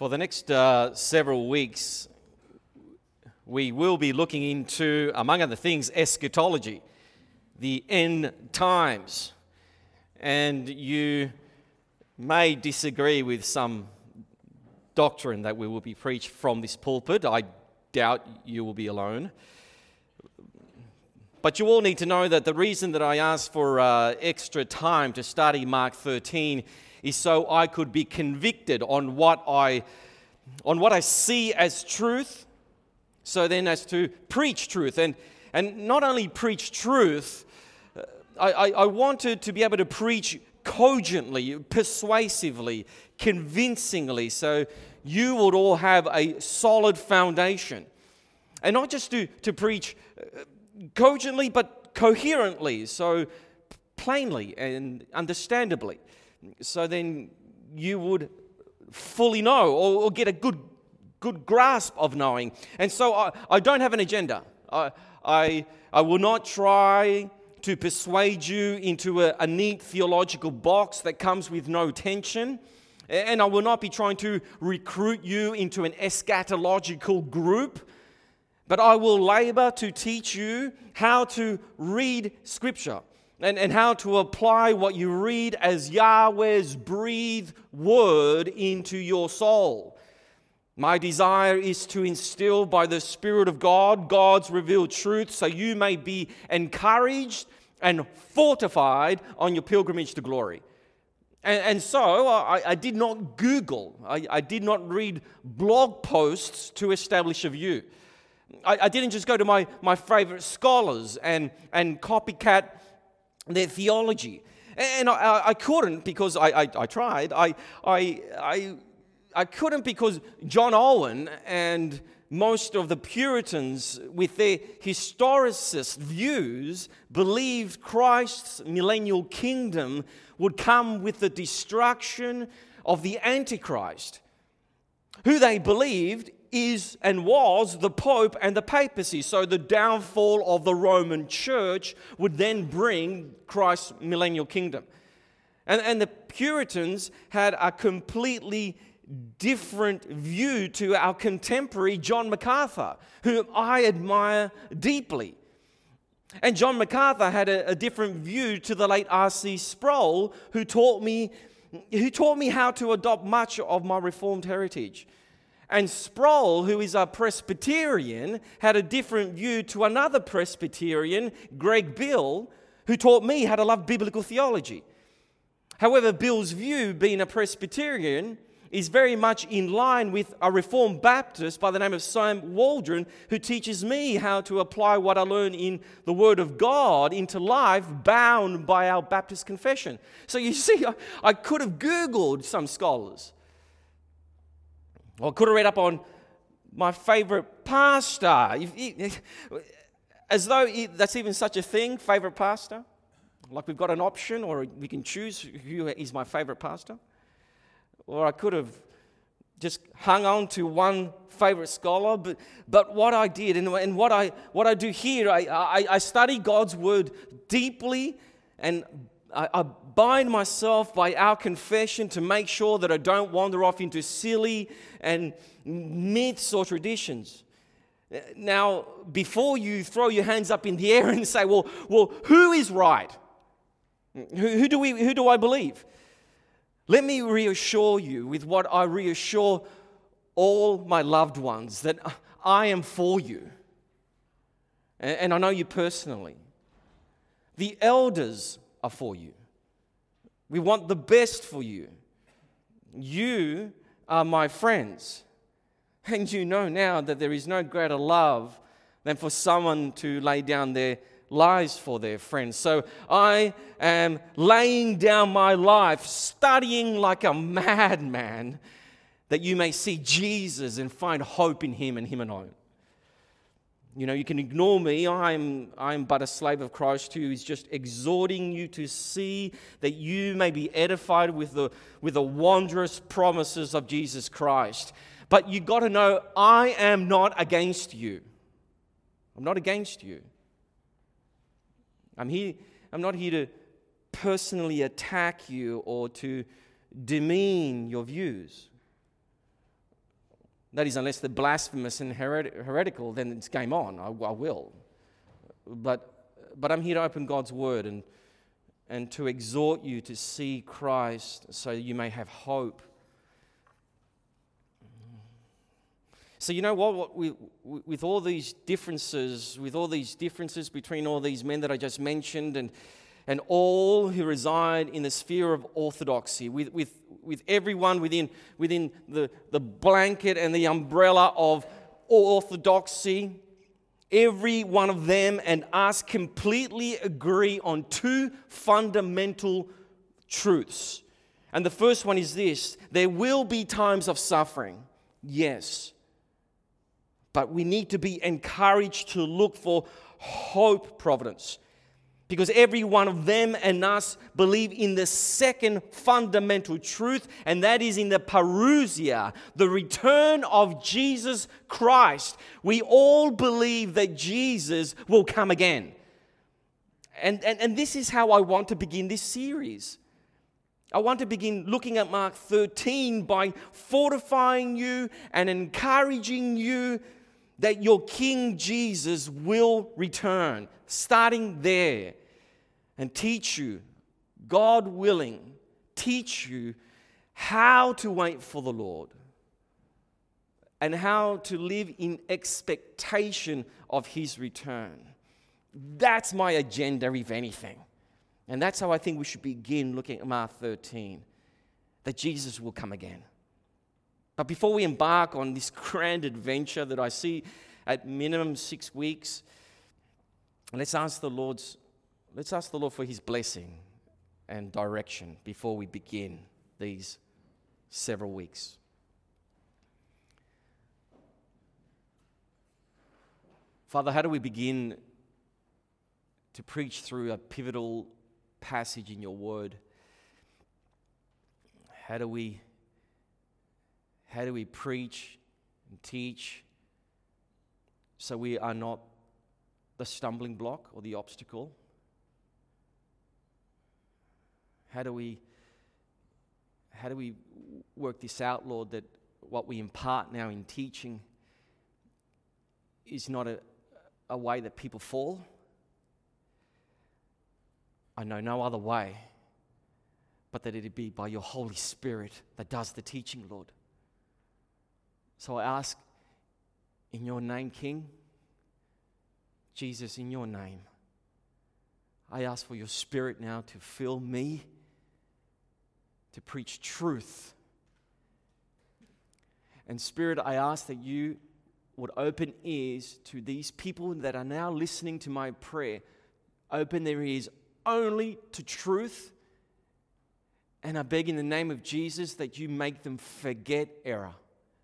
For the next several weeks, we will be looking into, among other things, eschatology, the end times. And you may disagree with some doctrine that we will be preached from this pulpit. I doubt you will be alone. But you all need to know that the reason that I asked for extra time to study Mark 13 is so I could be convicted on what I see as truth, so then as to preach truth. And not only preach truth, I wanted to be able to preach cogently, persuasively, convincingly, so you would all have a solid foundation. And not just to preach cogently, but coherently, so plainly and understandably. So then you would fully know or get a good grasp of knowing. And so I don't have an agenda. I will not try to persuade you into a neat theological box that comes with no tension. And I will not be trying to recruit you into an eschatological group. But I will labor to teach you how to read Scripture and how to apply what you read as Yahweh's breathed word into your soul. My desire is to instill by the Spirit of God, God's revealed truth, so you may be encouraged and fortified on your pilgrimage to glory. And so I did not Google, I did not read blog posts to establish a view. I didn't just go to my favorite scholars and copycat their theology. And I couldn't because I tried. I couldn't because John Owen and most of the Puritans with their historicist views believed Christ's millennial kingdom would come with the destruction of the Antichrist, who they believed is and was the Pope and the papacy. So the downfall of the Roman Church would then bring Christ's millennial kingdom. And the Puritans had a completely different view to our contemporary John MacArthur, whom I admire deeply. And John MacArthur had a different view to the late R.C. Sproul, who taught me how to adopt much of my Reformed heritage. And Sproul, who is a Presbyterian, had a different view to another Presbyterian, Greg Bill, who taught me how to love biblical theology. However, Bill's view, being a Presbyterian, is very much in line with a Reformed Baptist by the name of Sam Waldron, who teaches me how to apply what I learn in the Word of God into life, bound by our Baptist confession. So you see, I could have Googled some scholars. Or I could have read up on my favorite pastor. As though that's even such a thing, favorite pastor. Like we've got an option, or we can choose who is my favorite pastor. Or I could have just hung on to one favorite scholar. But what I did, and what I do here, I study God's word deeply, and I bind myself by our confession to make sure that I don't wander off into silly and myths or traditions. Now, before you throw your hands up in the air and say, well, who is right? Who do I believe? Let me reassure you with what I reassure all my loved ones, that I am for you. And I know you personally. The elders are for you. We want the best for you. You are my friends. And you know now that there is no greater love than for someone to lay down their lives for their friends. So I am laying down my life, studying like a madman, that you may see Jesus and find hope in Him and Him alone. You know, you can ignore me. I'm but a slave of Christ who is just exhorting you to see that you may be edified with the wondrous promises of Jesus Christ. But you got to know, I am not against you. I'm not against you. I'm not here to personally attack you or to demean your views. That is, unless they're blasphemous and heretical, then it's game on. I will. But I'm here to open God's word and to exhort you to see Christ so you may have hope. So you know what? With all these differences, between all these men that I just mentioned, and all who reside in the sphere of orthodoxy, with everyone within the blanket and the umbrella of orthodoxy, every one of them and us completely agree on two fundamental truths. And the first one is this: there will be times of suffering, yes. But we need to be encouraged to look for hope, Providence. Because every one of them and us believe in the second fundamental truth, and that is in the parousia, the return of Jesus Christ. We all believe that Jesus will come again. And this is how I want to begin this series. I want to begin looking at Mark 13 by fortifying you and encouraging you that your King Jesus will return, starting there, and teach you, God willing, teach you how to wait for the Lord and how to live in expectation of His return. That's my agenda, if anything. And that's how I think we should begin looking at Mark 13, that Jesus will come again. But before we embark on this grand adventure that I see at minimum 6 weeks, let's ask the Lord for His blessing and direction before we begin these several weeks. Father, how do we begin to preach through a pivotal passage in your word? How do we preach and teach so we are not the stumbling block or the obstacle? How do we work this out, Lord, that what we impart now in teaching is not a way that people fall? I know no other way but that it be by your Holy Spirit that does the teaching, Lord. So I ask in your name, King, Jesus, in your name, I ask for your Spirit now to fill me to preach truth. And Spirit, I ask that you would open ears to these people that are now listening to my prayer. Open their ears only to truth. And I beg in the name of Jesus that you make them forget error.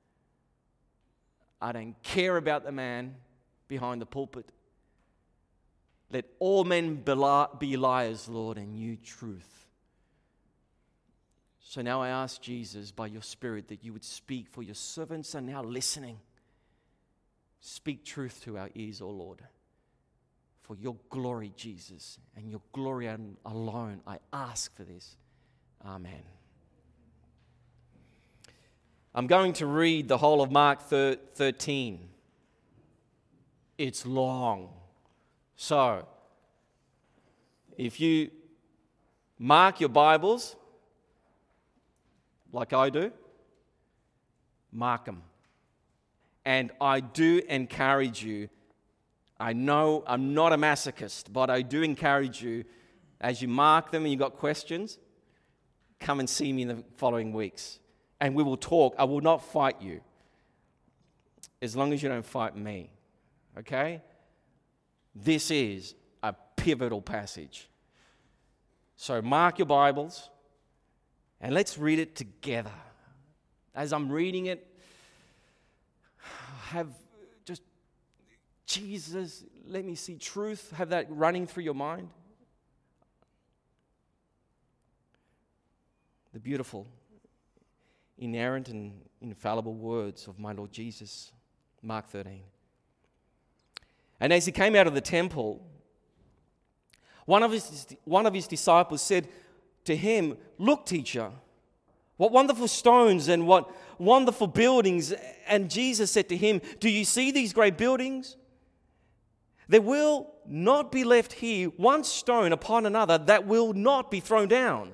I don't care about the man behind the pulpit. Let all men be liars, Lord, and you truth. So now I ask Jesus, by your Spirit, that you would speak, for your servants are now listening. Speak truth to our ears, O Lord. For your glory, Jesus, and your glory alone, I ask for this. Amen. I'm going to read the whole of Mark 13. It's long. So, if you mark your Bibles, like I do, mark them. And I do encourage you, I know I'm not a masochist, but I do encourage you, as you mark them and you've got questions, come and see me in the following weeks. And we will talk. I will not fight you, as long as you don't fight me. Okay? This is a pivotal passage. So mark your Bibles and let's read it together. As I'm reading it, have just, Jesus, let me see truth. Have that running through your mind. The beautiful, inerrant and infallible words of my Lord Jesus. Mark 13. And as he came out of the temple, one of his disciples said to him, "Look, teacher, What wonderful stones and what wonderful buildings. And Jesus said to him, do you see these great buildings? There will not be left here one stone upon another that will not be thrown down.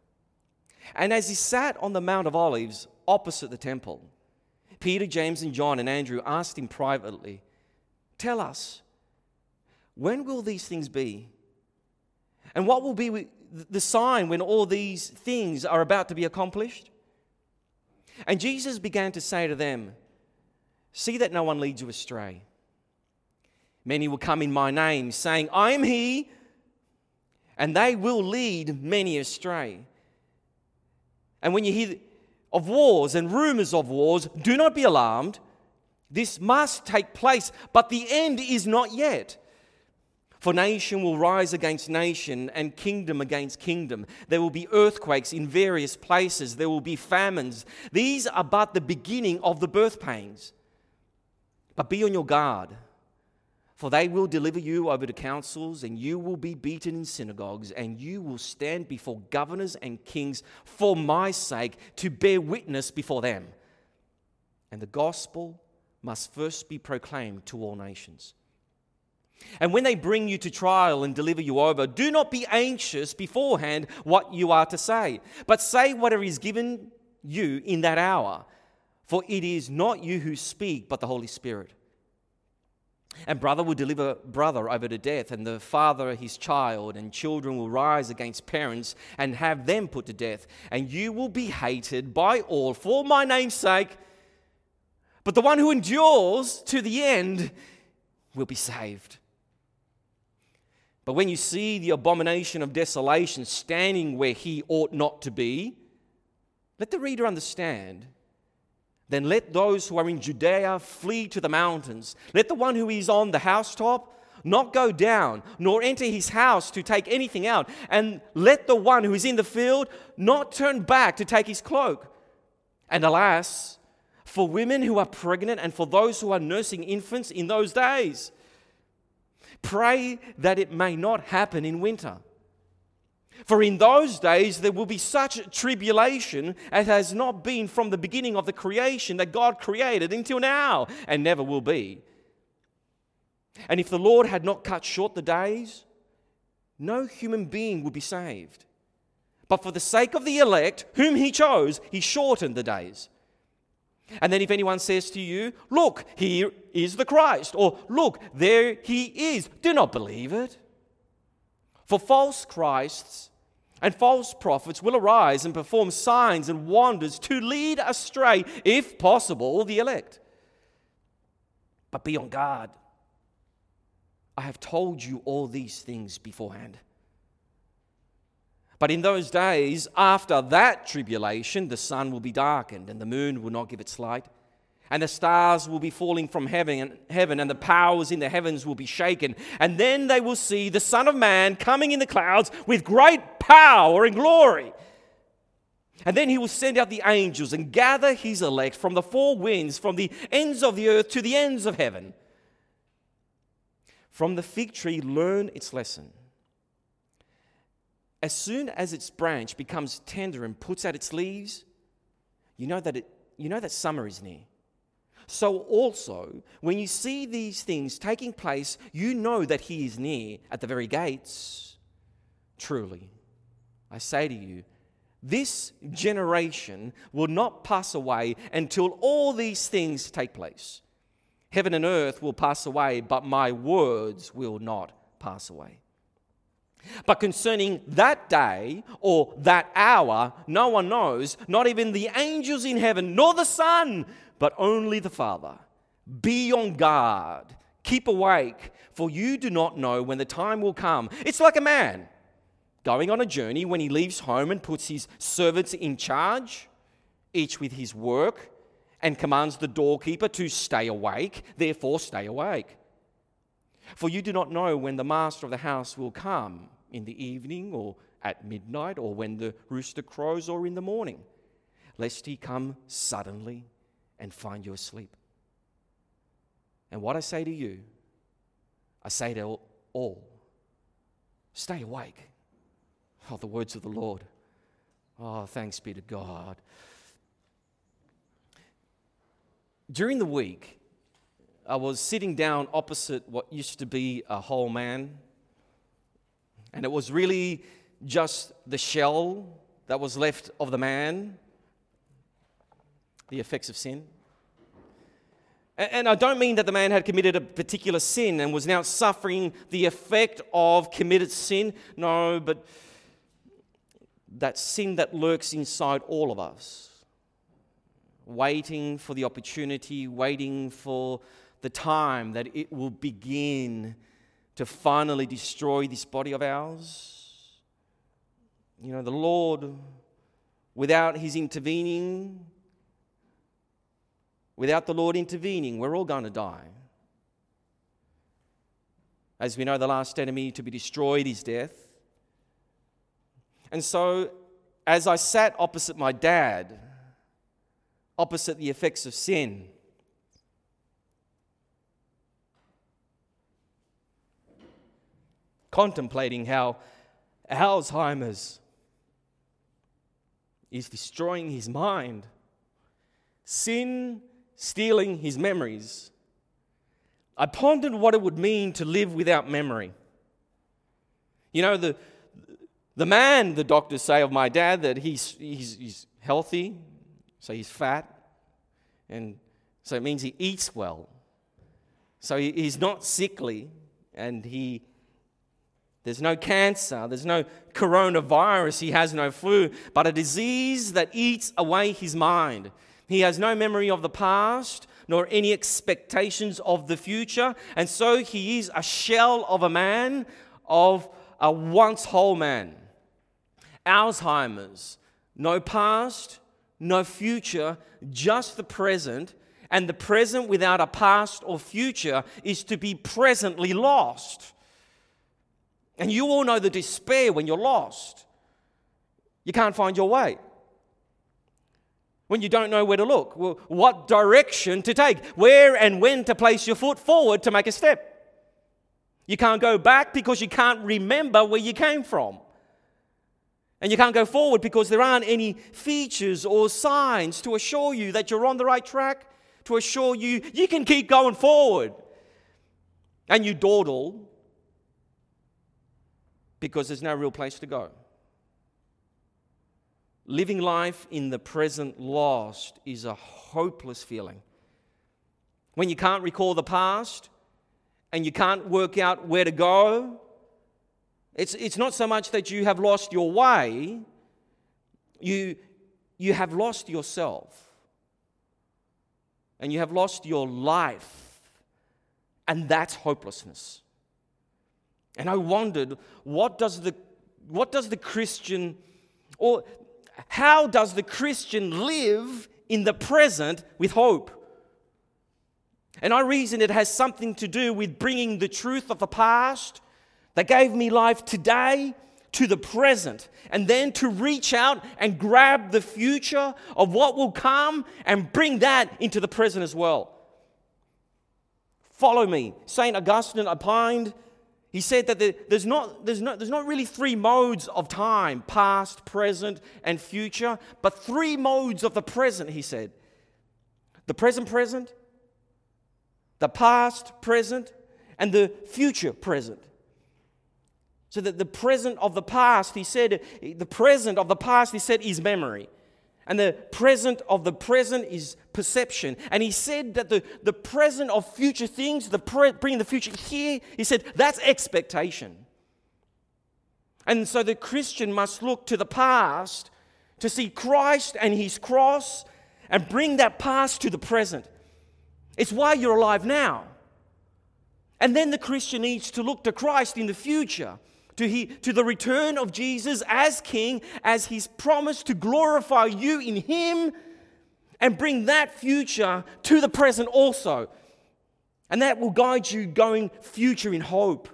And as he sat on the Mount of Olives opposite the temple, Peter, James, and John and Andrew asked him privately, tell us, when will these things be? And what will be the sign when all these things are about to be accomplished? And Jesus began to say to them, see that no one leads you astray. Many will come in my name, saying, I am he, and they will lead many astray. And when you hear of wars and rumors of wars, do not be alarmed. This must take place, but the end is not yet. For nation will rise against nation and kingdom against kingdom. There will be earthquakes in various places. There will be famines. These are but the beginning of the birth pains. But be on your guard, for they will deliver you over to councils, and you will be beaten in synagogues, and you will stand before governors and kings for my sake to bear witness before them. And the gospel must first be proclaimed to all nations. And when they bring you to trial and deliver you over, do not be anxious beforehand what you are to say, but say whatever is given you in that hour, for it is not you who speak, but the Holy Spirit. And brother will deliver brother over to death, and the father his child, and children will rise against parents and have them put to death. And you will be hated by all for my name's sake, but the one who endures to the end will be saved. But when you see the abomination of desolation standing where he ought not to be, let the reader understand. Then let those who are in Judea flee to the mountains. Let the one who is on the housetop not go down, nor enter his house to take anything out. And let the one who is in the field not turn back to take his cloak. And alas, for women who are pregnant and for those who are nursing infants in those days, pray that it may not happen in winter. For in those days there will be such tribulation as has not been from the beginning of the creation that God created until now, and never will be. And if the Lord had not cut short the days, no human being would be saved. But for the sake of the elect, whom he chose, he shortened the days. And then if anyone says to you, look, here is the Christ, or look, there he is, do not believe it. For false Christs and false prophets will arise and perform signs and wonders to lead astray, if possible, the elect. But be on guard. I have told you all these things beforehand. But in those days, after that tribulation, the sun will be darkened, and the moon will not give its light, and the stars will be falling from heaven, and the powers in the heavens will be shaken. And then they will see the Son of Man coming in the clouds with great power and glory. And then he will send out the angels and gather his elect from the four winds, from the ends of the earth to the ends of heaven. From the fig tree, learn its lesson. As soon as its branch becomes tender and puts out its leaves, you know that summer is near. So also, when you see these things taking place, you know that he is near at the very gates. Truly, I say to you, this generation will not pass away until all these things take place. Heaven and earth will pass away, but my words will not pass away. But concerning that day or that hour, no one knows, not even the angels in heaven, nor the Son, but only the Father. Be on guard, keep awake, for you do not know when the time will come. It's like a man going on a journey when he leaves home and puts his servants in charge, each with his work, and commands the doorkeeper to stay awake. Therefore, stay awake. For you do not know when the master of the house will come, in the evening or at midnight, or when the rooster crows, or in the morning, lest he come suddenly and find you asleep. And what I say to you, I say to all, stay awake. Oh, the words of the Lord. Oh, thanks be to God. During the week, I was sitting down opposite what used to be a whole man, and it was really just the shell that was left of the man, the effects of sin. And I don't mean that the man had committed a particular sin and was now suffering the effect of committed sin. No, but that sin that lurks inside all of us, waiting for the opportunity, waiting for the time that it will begin to finally destroy this body of ours. You know, the Lord, without the Lord intervening, we're all going to die. As we know, the last enemy to be destroyed is death. And so, as I sat opposite my dad, opposite the effects of sin, contemplating how Alzheimer's is destroying his mind, sin stealing his memories, I pondered what it would mean to live without memory. You know, the man, the doctors say of my dad, that he's healthy, so he's fat, and so it means he eats well. So he's not sickly, and there's no cancer, there's no coronavirus, he has no flu, but a disease that eats away his mind. He has no memory of the past, nor any expectations of the future, and so he is a shell of a man, of a once whole man. Alzheimer's, no past, no future, just the present, and the present without a past or future is to be presently lost. And you all know the despair when you're lost. You can't find your way. When you don't know where to look, well, what direction to take, where and when to place your foot forward to make a step. You can't go back because you can't remember where you came from. And you can't go forward because there aren't any features or signs to assure you that you're on the right track, to assure you can keep going forward. And you dawdle because there's no real place to go. Living life in the present lost is a hopeless feeling. When you can't recall the past and you can't work out where to go, it's not so much that you have lost your way, you have lost yourself. And you have lost your life. And that's hopelessness. And I wondered, how does the Christian live in the present with hope? And I reason it has something to do with bringing the truth of the past that gave me life today to the present, and then to reach out and grab the future of what will come and bring that into the present as well. Follow me. St. Augustine opined. He said that there's not really three modes of time, past, present, and future, but three modes of the present, he said. The present, the past present, and the future present. So that the present of the past, he said, is memory. And the present of the present is perception. And he said that the present of future things, bringing the future here, he said that's expectation. And so the Christian must look to the past to see Christ and his cross and bring that past to the present. It's why you're alive now. And then the Christian needs to look to Christ in the future, to the return of Jesus as King, as He's promised to glorify you in Him and bring that future to the present also. And that will guide you going future in hope.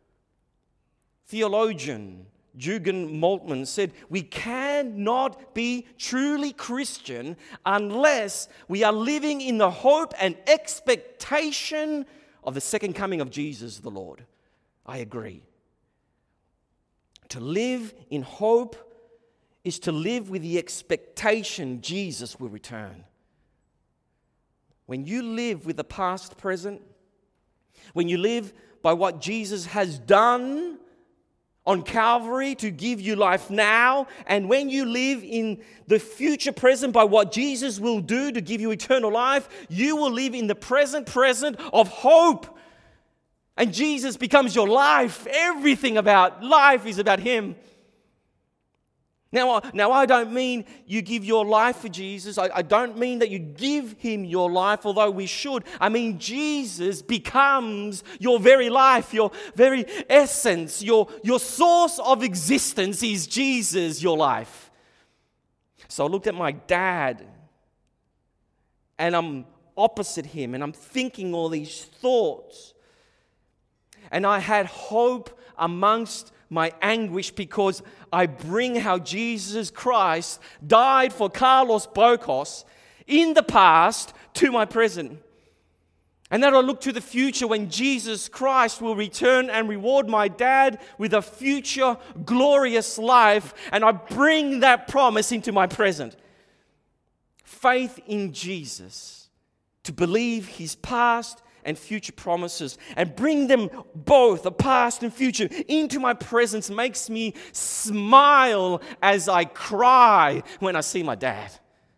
Theologian Jürgen Moltmann said, "We cannot be truly Christian unless we are living in the hope and expectation of the second coming of Jesus the Lord." I agree. To live in hope is to live with the expectation Jesus will return. When you live with the past present, when you live by what Jesus has done on Calvary to give you life now, and when you live in the future present by what Jesus will do to give you eternal life, you will live in the present of hope. And Jesus becomes your life. Everything about life is about Him. Now, I don't mean you give your life for Jesus. I don't mean that you give Him your life, although we should. I mean Jesus becomes your very life, your very essence, your source of existence is Jesus, your life. So I looked at my dad, and I'm opposite him, and I'm thinking all these thoughts. And I had hope amongst my anguish because I bring how Jesus Christ died for Carlos Bocos in the past to my present. And then I look to the future when Jesus Christ will return and reward my dad with a future glorious life, and I bring that promise into my present. Faith in Jesus, to believe His past and future promises and bring them both, the past and future, into my presence makes me smile as I cry when I see my dad.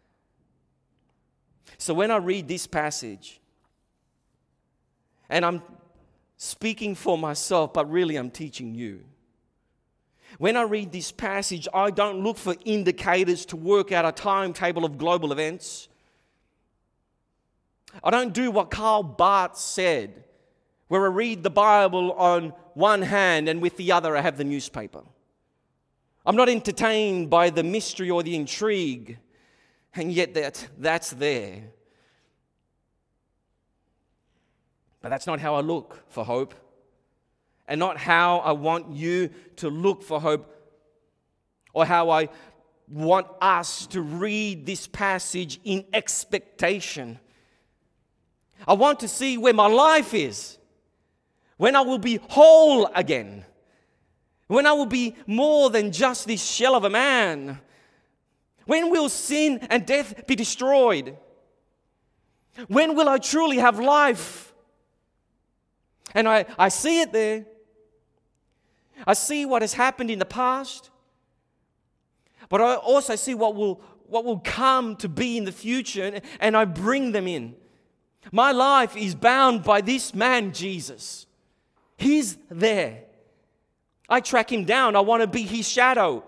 So when I read this passage, and I'm speaking for myself, but really I'm teaching you. When I read this passage, I don't look for indicators to work out a timetable of global events. I don't do what Karl Barth said, where I read the Bible on one hand and with the other I have the newspaper. I'm not entertained by the mystery or the intrigue, and yet that's there. But that's not how I look for hope, and not how I want you to look for hope, or how I want us to read this passage in expectation. I want to see where my life is, when I will be whole again, when I will be more than just this shell of a man, when will sin and death be destroyed, when will I truly have life? And I see it there. I see what has happened in the past, but I also see what will come to be in the future, and I bring them in. My life is bound by this man, Jesus. He's there. I track Him down. I want to be His shadow.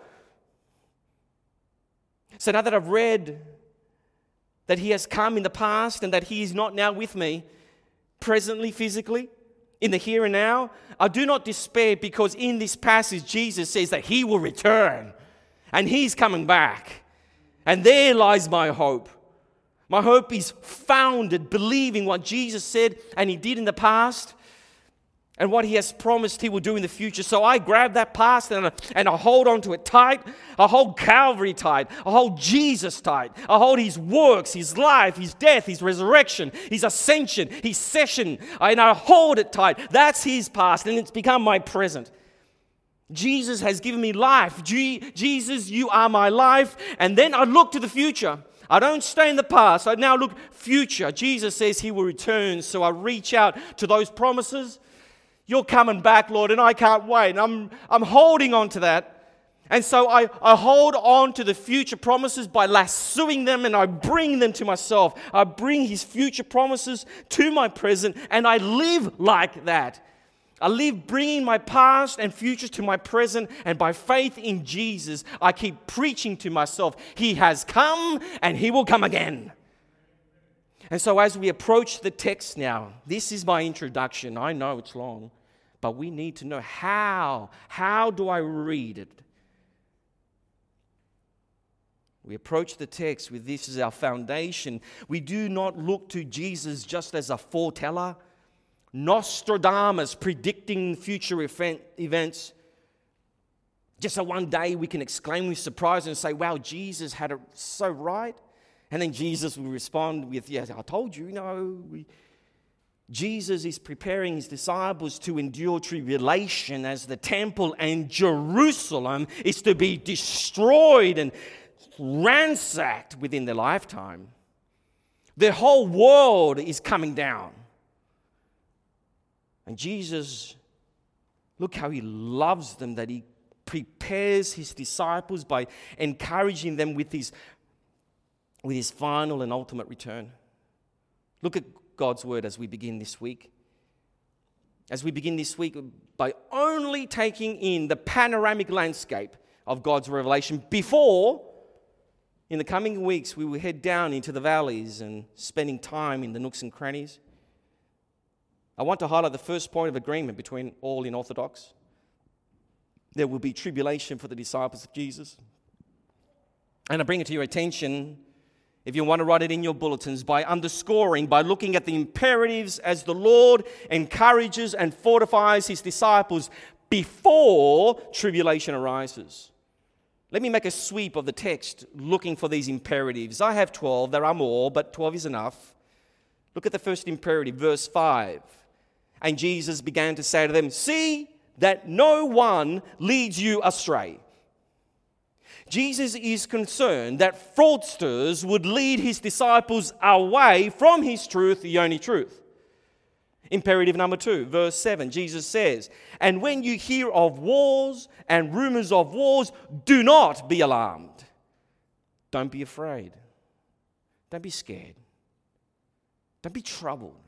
So now that I've read that He has come in the past and that He is not now with me, presently, physically, in the here and now, I do not despair, because in this passage, Jesus says that He will return and He's coming back. And there lies my hope. My hope is founded believing what Jesus said and He did in the past and what He has promised He will do in the future. So I grab that past and I hold on to it tight. I hold Calvary tight. I hold Jesus tight. I hold His works, His life, His death, His resurrection, His ascension, His session. And I hold it tight. That's His past, and it's become my present. Jesus has given me life. Jesus, you are my life. And then I look to the future. I don't stay in the past. I now look future. Jesus says He will return. So I reach out to those promises. You're coming back, Lord, and I can't wait. I'm holding on to that. And so I hold on to the future promises by lassoing them, and I bring them to myself. I bring His future promises to my present, and I live like that. I live bringing my past and future to my present, and by faith in Jesus, I keep preaching to myself, He has come and He will come again. And so as we approach the text now, this is my introduction. I know it's long, but we need to know how. How do I read it? We approach the text with this as our foundation. We do not look to Jesus just as a foreteller, Nostradamus predicting future events. Just so one day we can exclaim with surprise and say, wow, Jesus had it so right. And then Jesus will respond with, yes, I told you, Jesus is preparing his disciples to endure tribulation as the temple and Jerusalem is to be destroyed and ransacked within their lifetime. The whole world is coming down. And Jesus, look how he loves them, that he prepares his disciples by encouraging them with his final and ultimate return. Look at God's word as we begin this week. As we begin this week by only taking in the panoramic landscape of God's revelation before, in the coming weeks, we will head down into the valleys and spending time in the nooks and crannies. I want to highlight the first point of agreement between all in Orthodox. There will be tribulation for the disciples of Jesus. And I bring it to your attention, if you want to write it in your bulletins, by underscoring, by looking at the imperatives as the Lord encourages and fortifies his disciples before tribulation arises. Let me make a sweep of the text looking for these imperatives. I have 12. There are more, but 12 is enough. Look at the first imperative, verse 5. And Jesus began to say to them, "See that no one leads you astray." Jesus is concerned that fraudsters would lead his disciples away from his truth, the only truth. Imperative number 2, verse 7, Jesus says, "And when you hear of wars and rumors of wars, do not be alarmed." Don't be afraid. Don't be scared. Don't be troubled.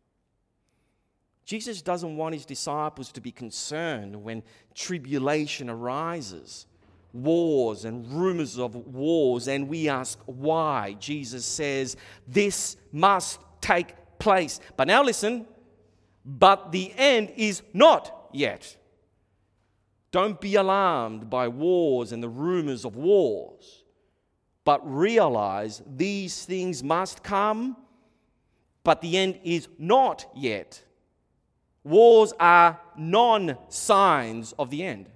Jesus doesn't want his disciples to be concerned when tribulation arises, wars and rumors of wars, and we ask why. Jesus says this must take place. But now listen, but the end is not yet. Don't be alarmed by wars and the rumors of wars, but realize these things must come, but the end is not yet. Wars are non-signs of the end.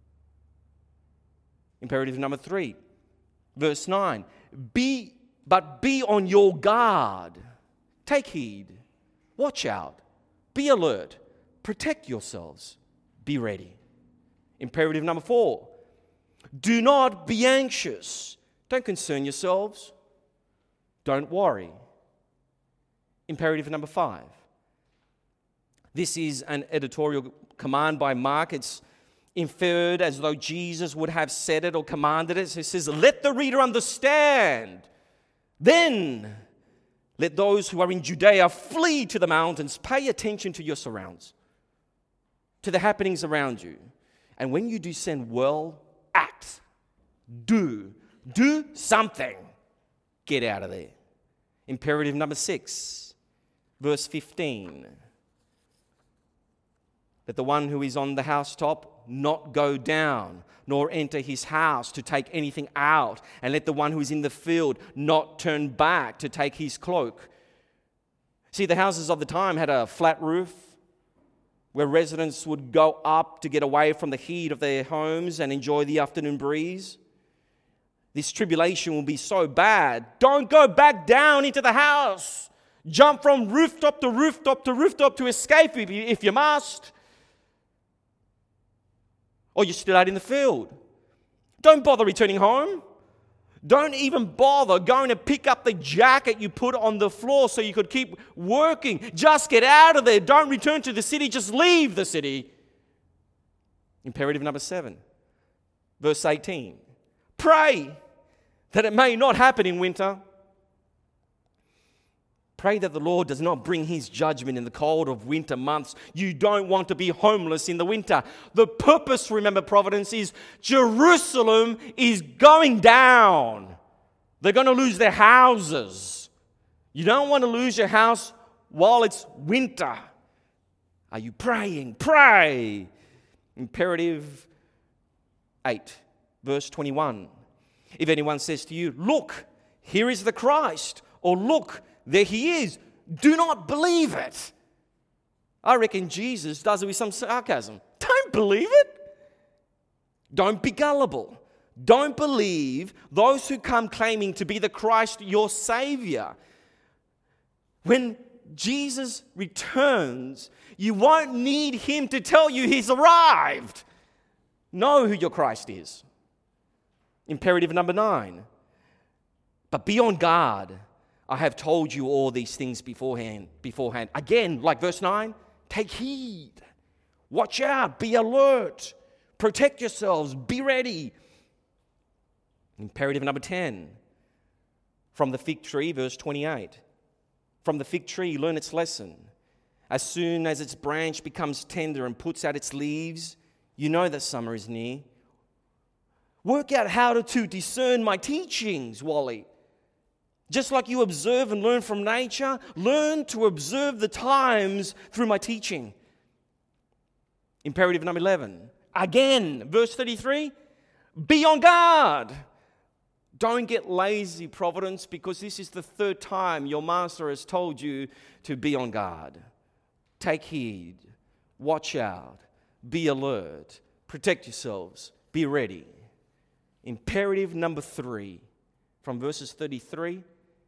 Imperative number 3, verse 9. Be on your guard. Take heed. Watch out. Be alert. Protect yourselves. Be ready. Imperative number 4. Do not be anxious. Don't concern yourselves. Don't worry. Imperative number 5. This is an editorial command by Mark. It's inferred as though Jesus would have said it or commanded it. So it says, let the reader understand. Then let those who are in Judea flee to the mountains. Pay attention to your surrounds, to the happenings around you. And when you do send well, act. Do something. Get out of there. Imperative number 6, verse 15. Let the one who is on the housetop not go down, nor enter his house to take anything out. And let the one who is in the field not turn back to take his cloak. See, the houses of the time had a flat roof where residents would go up to get away from the heat of their homes and enjoy the afternoon breeze. This tribulation will be so bad. Don't go back down into the house. Jump from rooftop to rooftop to rooftop to escape if you must. Or you're still out in the field. Don't bother returning home. Don't even bother going to pick up the jacket you put on the floor so you could keep working. Just get out of there. Don't return to the city. Just leave the city. Imperative number 7, verse 18. Pray that it may not happen in winter. Pray that the Lord does not bring his judgment in the cold of winter months. You don't want to be homeless in the winter. The purpose, remember, Providence, is Jerusalem is going down. They're going to lose their houses. You don't want to lose your house while it's winter. Are you praying? Pray. Imperative 8, verse 21. If anyone says to you, look, here is the Christ, or look, there he is, do not believe it. I reckon Jesus does it with some sarcasm. Don't believe it. Don't be gullible. Don't believe those who come claiming to be the Christ, your Savior. When Jesus returns, you won't need him to tell you he's arrived. Know who your Christ is. Imperative number 9. But be on guard. I have told you all these things beforehand. Again, like verse 9, take heed. Watch out. Be alert. Protect yourselves. Be ready. Imperative number 10. From the fig tree, verse 28. From the fig tree, learn its lesson. As soon as its branch becomes tender and puts out its leaves, you know that summer is near. Work out how to discern my teachings, Wally. Just like you observe and learn from nature, learn to observe the times through my teaching. Imperative number 11. Again, verse 33, be on guard. Don't get lazy, Providence, because this is the 3rd time your master has told you to be on guard. Take heed, watch out, be alert, protect yourselves, be ready. Imperative number 3, from verses 33,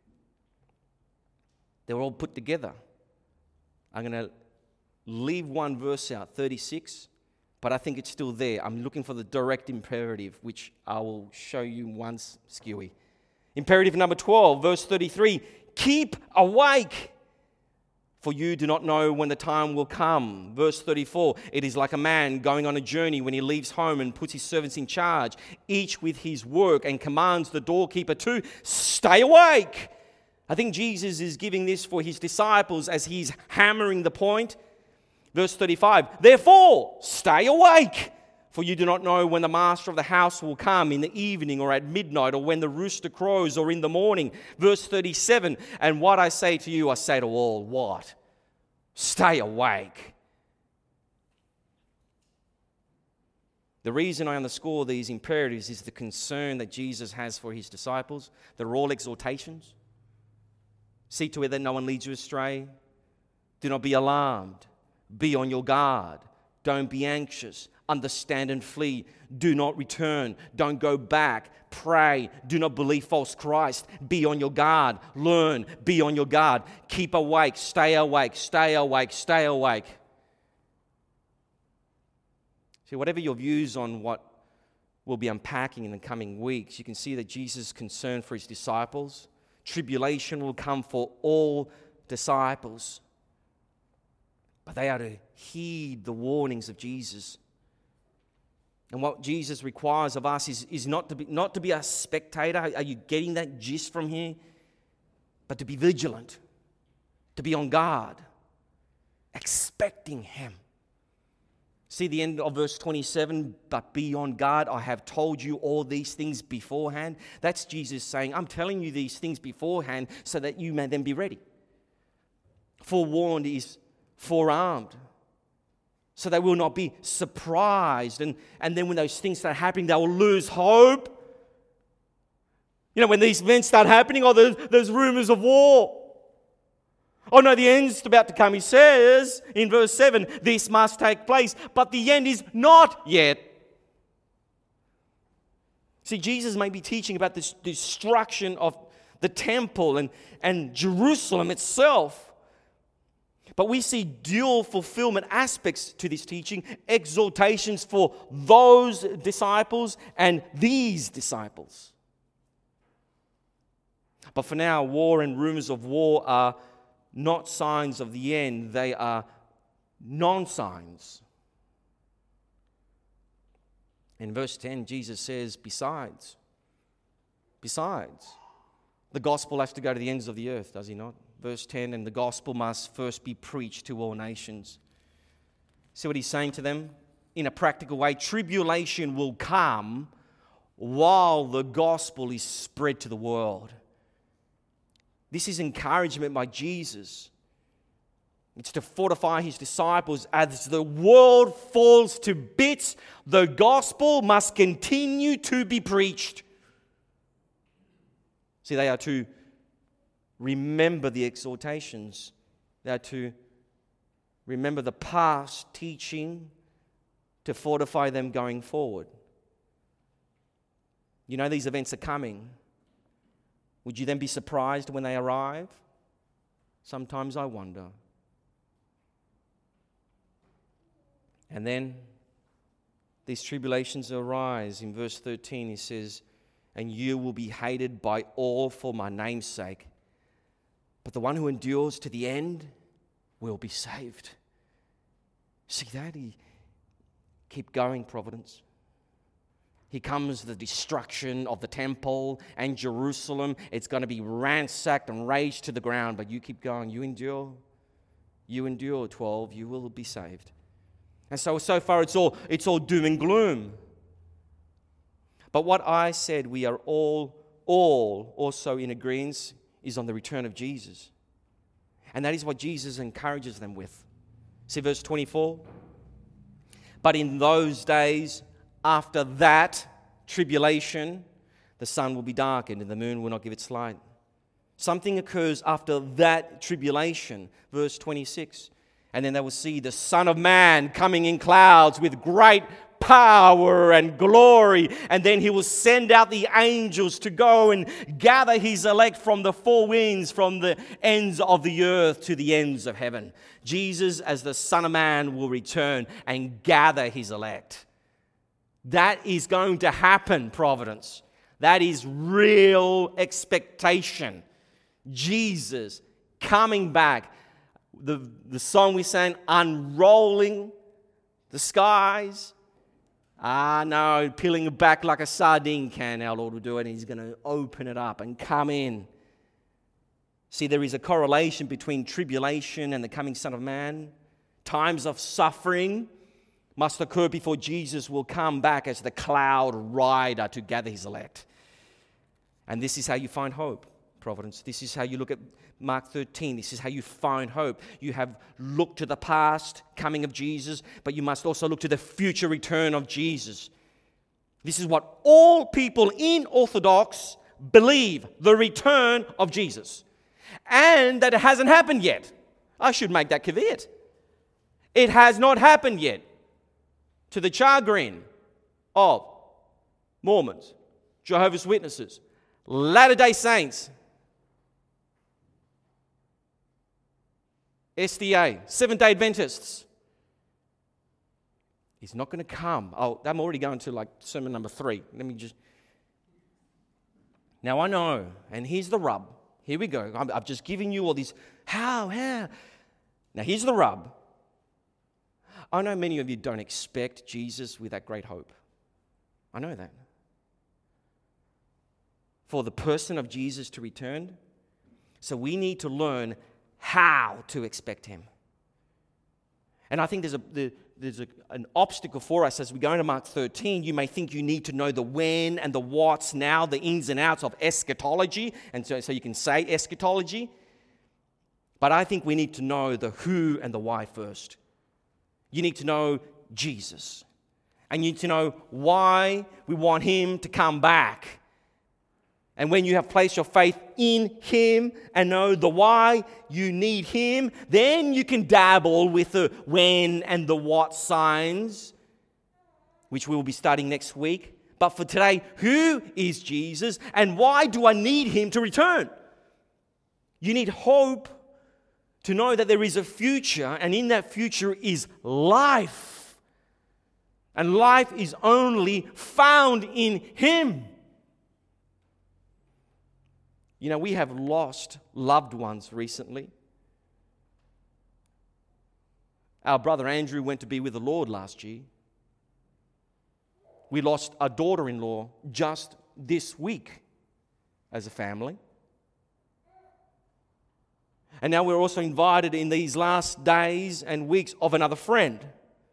they were all put together. I'm going to leave one verse out, 36, but I think it's still there. I'm looking for the direct imperative, which I will show you once, Skewy. Imperative number 12, verse 33, keep awake, for you do not know when the time will come. Verse 34, it is like a man going on a journey when he leaves home and puts his servants in charge, each with his work, and commands the doorkeeper to stay awake. I think Jesus is giving this for his disciples as he's hammering the point. Verse 35, therefore, stay awake, for you do not know when the master of the house will come, in the evening or at midnight, or when the rooster crows or in the morning. Verse 37, and what I say to you, I say to all, what? Stay awake. The reason I underscore these imperatives is the concern that Jesus has for his disciples. They're all exhortations. See to it that no one leads you astray. Do not be alarmed. Be on your guard. Don't be anxious. Understand and flee. Do not return. Don't go back. Pray. Do not believe false Christ. Be on your guard. Learn. Be on your guard. Keep awake. Stay awake. Stay awake. Stay awake. See, whatever your views on what we'll be unpacking in the coming weeks, you can see that Jesus is concerned for his disciples. Tribulation will come for all disciples. But they are to heed the warnings of Jesus. And what Jesus requires of us is not to be a spectator. Are you getting that gist from here? But to be vigilant, to be on guard, expecting him. See the end of verse 27, but be on guard. I have told you all these things beforehand. That's Jesus saying, I'm telling you these things beforehand so that you may then be ready. Forewarned is forearmed. So they will not be surprised. And then when those things start happening, they will lose hope. You know, when these events start happening, there's rumors of war. Oh no, the end's about to come. He says in verse 7, this must take place, but the end is not yet. See, Jesus may be teaching about this destruction of the temple and Jerusalem itself. But we see dual fulfillment aspects to this teaching, exhortations for those disciples and these disciples. But for now, war and rumors of war are not signs of the end, they are non-signs. In verse 10, Jesus says, besides, the gospel has to go to the ends of the earth, does he not? Verse 10, and the gospel must first be preached to all nations. See what he's saying to them? In a practical way, tribulation will come while the gospel is spread to the world. This is encouragement by Jesus. It's to fortify his disciples. As the world falls to bits, the gospel must continue to be preached. See, they are to remember the exhortations. They are to remember the past teaching to fortify them going forward. You know these events are coming. Would you then be surprised when they arrive? Sometimes I wonder. And then these tribulations arise. In verse 13 he says, and you will be hated by all for my name's sake. But the one who endures to the end will be saved. See that? Keep going, Providence. Here comes the destruction of the temple and Jerusalem. It's going to be ransacked and razed to the ground, but you keep going. You endure. You endure, 12. You will be saved. And so far it's all doom and gloom. But what I said we are all also in agreement is on the return of Jesus. And that is what Jesus encourages them with. See verse 24? But in those days, after that tribulation, the sun will be darkened and the moon will not give its light. Something occurs after that tribulation. Verse 26. And then they will see the Son of Man coming in clouds with great power and glory. And then he will send out the angels to go and gather his elect from the four winds, from the ends of the earth to the ends of heaven. Jesus, as the Son of Man, will return and gather his elect. That is going to happen, Providence. That is real expectation. Jesus coming back. The song we sang, unrolling the skies. No, peeling it back like a sardine can, our Lord will do it, and he's going to open it up and come in. See, there is a correlation between tribulation and the coming Son of Man. Times of suffering must occur before Jesus will come back as the cloud rider to gather his elect. And this is how you find hope, Providence. This is how you look at Mark 13. This is how you find hope. You have looked to the past coming of Jesus, but you must also look to the future return of Jesus. This is what all people in Orthodox believe, the return of Jesus. And that it hasn't happened yet. I should make that caveat. It has not happened yet. To the chagrin of Mormons, Jehovah's Witnesses, Latter-day Saints, SDA, Seventh-day Adventists. He's not going to come. Oh, I'm already going to like sermon number 3. Now I know, and here's the rub. Here we go. I've just given you all these, how? Now here's the rub. I know many of you don't expect Jesus with that great hope. I know that. For the person of Jesus to return, so we need to learn how to expect him. And I think there's an obstacle for us as we go into Mark 13. You may think you need to know the when and the what's now, the ins and outs of eschatology, and so you can say eschatology. But I think we need to know the who and the why first. You need to know Jesus. And you need to know why we want him to come back. And when you have placed your faith in him and know the why you need him, then you can dabble with the when and the what signs, which we will be studying next week. But for today, who is Jesus and why do I need him to return? You need hope to know that there is a future, and in that future is life. And life is only found in him. You know, we have lost loved ones recently. Our brother Andrew went to be with the Lord last year. We lost a daughter-in-law just this week as a family. And now we're also invited in these last days and weeks of another friend.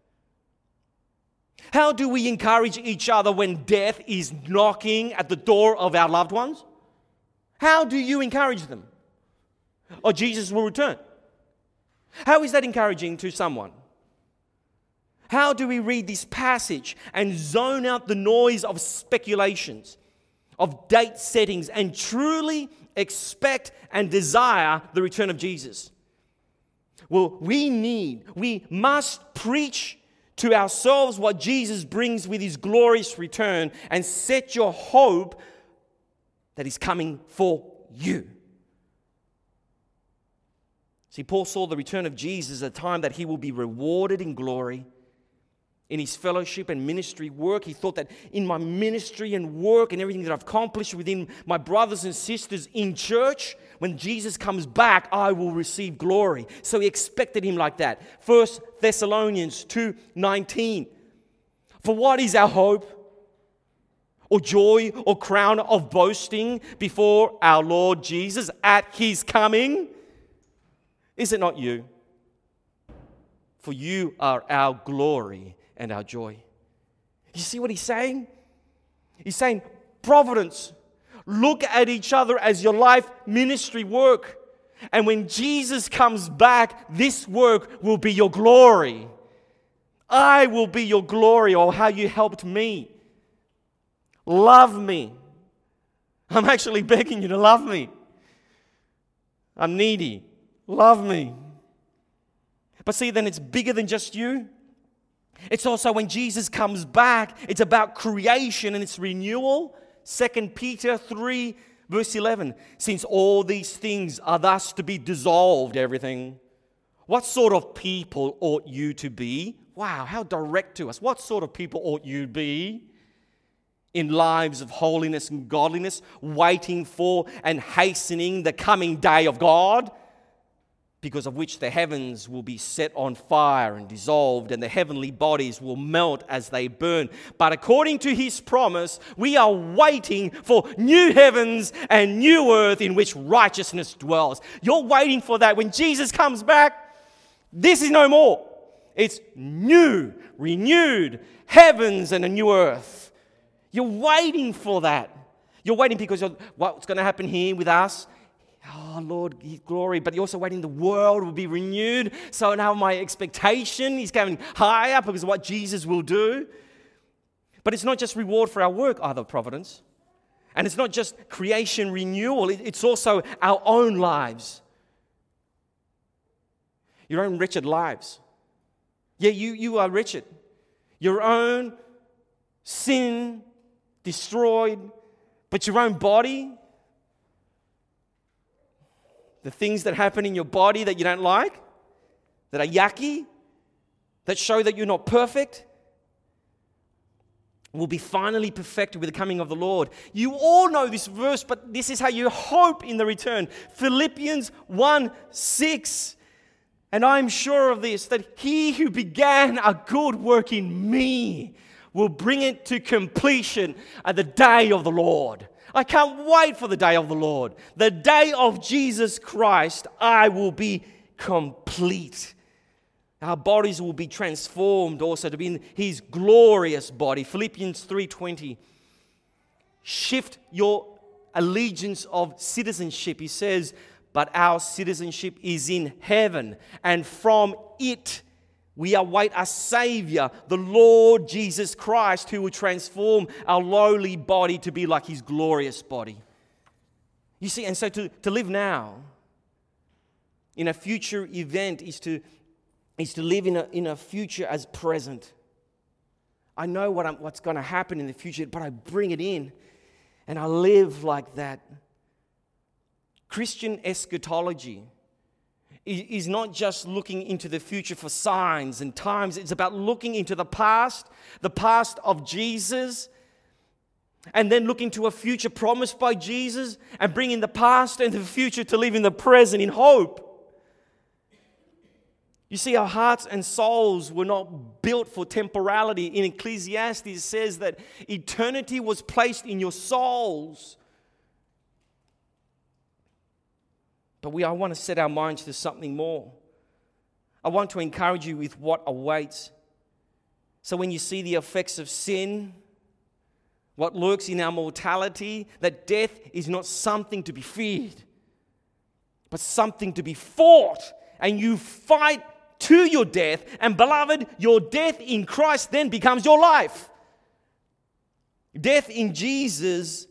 How do we encourage each other when death is knocking at the door of our loved ones? How do you encourage them? Or Jesus will return. How is that encouraging to someone? How do we read this passage and zone out the noise of speculations, of date settings, and truly expect and desire the return of Jesus? Well, we must preach to ourselves what Jesus brings with his glorious return and set your hope that he's coming for you. See, Paul saw the return of Jesus as a time that he will be rewarded in glory in his fellowship and ministry work. He thought that in my ministry and work and everything that I've accomplished within my brothers and sisters in church, when Jesus comes back, I will receive glory. So he expected him like that. 1 Thessalonians 2:19. For what is our hope or joy or crown of boasting before our Lord Jesus at his coming? Is it not you? For you are our glory and our joy. You see what he's saying? He's saying, Providence, look at each other as your life ministry work. And when Jesus comes back, this work will be your glory. I will be your glory, or how you helped me. Love me. I'm actually begging you to love me. I'm needy. Love me. But see, then it's bigger than just you. It's also when Jesus comes back, it's about creation and its renewal. 2 Peter 3, verse 11. Since all these things are thus to be dissolved, everything, what sort of people ought you to be? Wow, how direct to us. What sort of people ought you to be? In lives of holiness and godliness, waiting for and hastening the coming day of God, because of which the heavens will be set on fire and dissolved, and the heavenly bodies will melt as they burn. But according to his promise, we are waiting for new heavens and new earth in which righteousness dwells. You're waiting for that. When Jesus comes back, this is no more. It's new, renewed heavens and a new earth. You're waiting for that. You're waiting because of what's going to happen here with us. Oh, Lord, glory. But you're also waiting the world will be renewed. So now my expectation is going higher because of what Jesus will do. But it's not just reward for our work either, Providence. And it's not just creation renewal. It's also our own lives. Your own wretched lives. Yeah, you are wretched. Your own sin destroyed, but your own body, the things that happen in your body that you don't like, that are yucky, that show that you're not perfect, will be finally perfected with the coming of the Lord. You all know this verse, but this is how you hope in the return. Philippians 1:6. And I'm sure of this, that he who began a good work in me will bring it to completion at the day of the Lord. I can't wait for the day of the Lord. The day of Jesus Christ, I will be complete. Our bodies will be transformed also to be in his glorious body. Philippians 3:20. Shift your allegiance of citizenship. He says, but our citizenship is in heaven, and from it we await a Savior, the Lord Jesus Christ, who will transform our lowly body to be like his glorious body. You see, and so to live now in a future event is to live in a future as present. I know what's going to happen in the future, but I bring it in and I live like that. Christian eschatology is not just looking into the future for signs and times. It's about looking into the past of Jesus, and then looking to a future promised by Jesus and bringing the past and the future to live in the present in hope. You see, our hearts and souls were not built for temporality. In Ecclesiastes, it says that eternity was placed in your souls. But I want to set our minds to something more. I want to encourage you with what awaits. So when you see the effects of sin, what lurks in our mortality, that death is not something to be feared, but something to be fought. And you fight to your death. And beloved, your death in Christ then becomes your life. Death in Jesus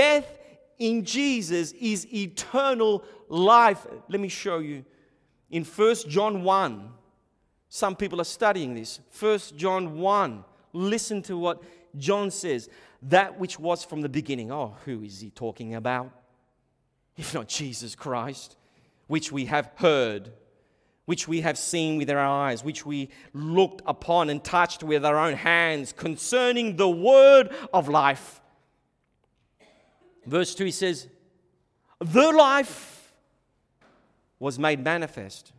is eternal life. Let me show you. In 1 John 1, some people are studying this. 1 John 1, listen to what John says. That which was from the beginning. Oh, who is he talking about? If not Jesus Christ, which we have heard which we have seen with our eyes, which we looked upon and touched with our own hands, concerning the word of life. Verse 2, he says, the life was made manifest.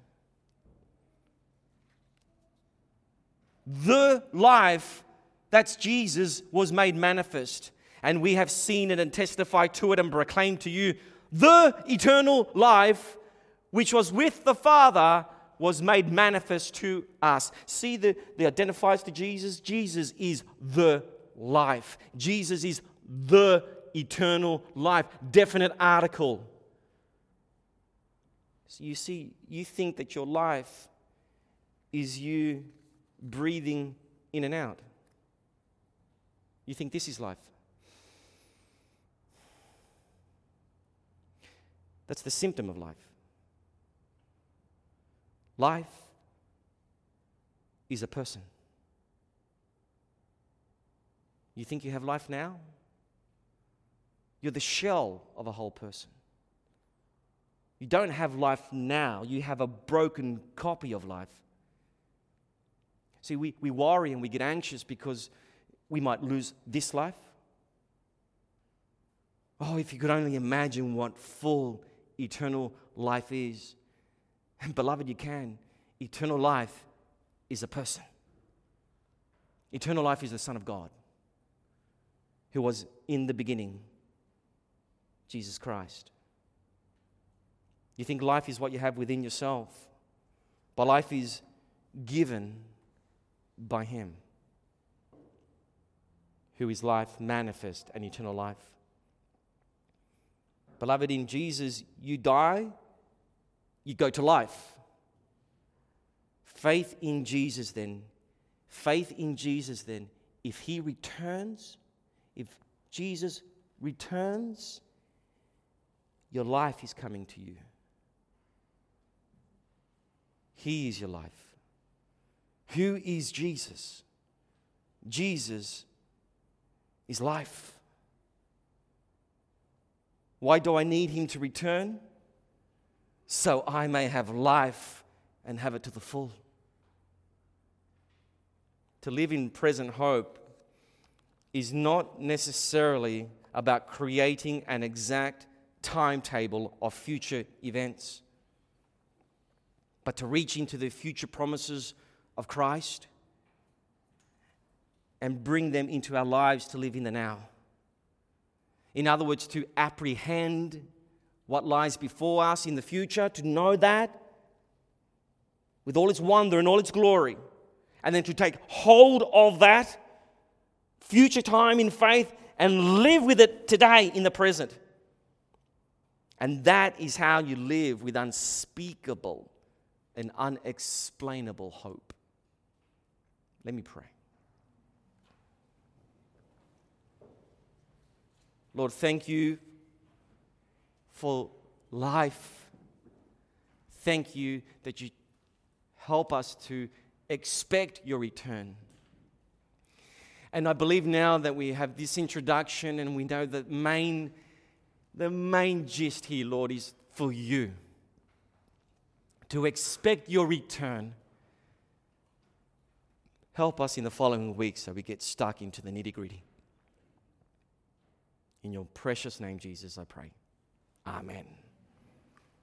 The life, that's Jesus, was made manifest. And we have seen it and testified to it and proclaimed to you, the eternal life which was with the Father was made manifest to us. See the identifiers to Jesus? Jesus is the life. Jesus is the eternal life. Definite article. So you see, you think that your life is you breathing in and out. You think this is life. That's the symptom of life. Life is a person. You think you have life now? You're the shell of a whole person. You don't have life now. You have a broken copy of life. See, we worry and we get anxious because we might lose this life. Oh, if you could only imagine what full eternal life is. And beloved, you can. Eternal life is a person. Eternal life is the Son of God, who was in the beginning, Jesus Christ. You think life is what you have within yourself, but life is given by Him, who is life manifest and eternal life. Beloved, in Jesus, you die, you go to life. Faith in Jesus then, if He returns, if Jesus returns, your life is coming to you. He is your life. Who is Jesus? Jesus is life. Why do I need Him to return? So I may have life and have it to the full. To live in present hope is not necessarily about creating an exact timetable of future events, but to reach into the future promises of Christ and bring them into our lives to live in the now. In other words, to apprehend what lies before us in the future, to know that with all its wonder and all its glory, and then to take hold of that future time in faith and live with it today in the present. And that is how you live with unspeakable and unexplainable hope. Let me pray. Lord, thank you for life. Thank you that you help us to expect your return. And I believe now that we have this introduction and we know that the main gist here, Lord, is for you to expect your return. Help us in the following weeks so we get stuck into the nitty-gritty. In your precious name, Jesus, I pray. Amen.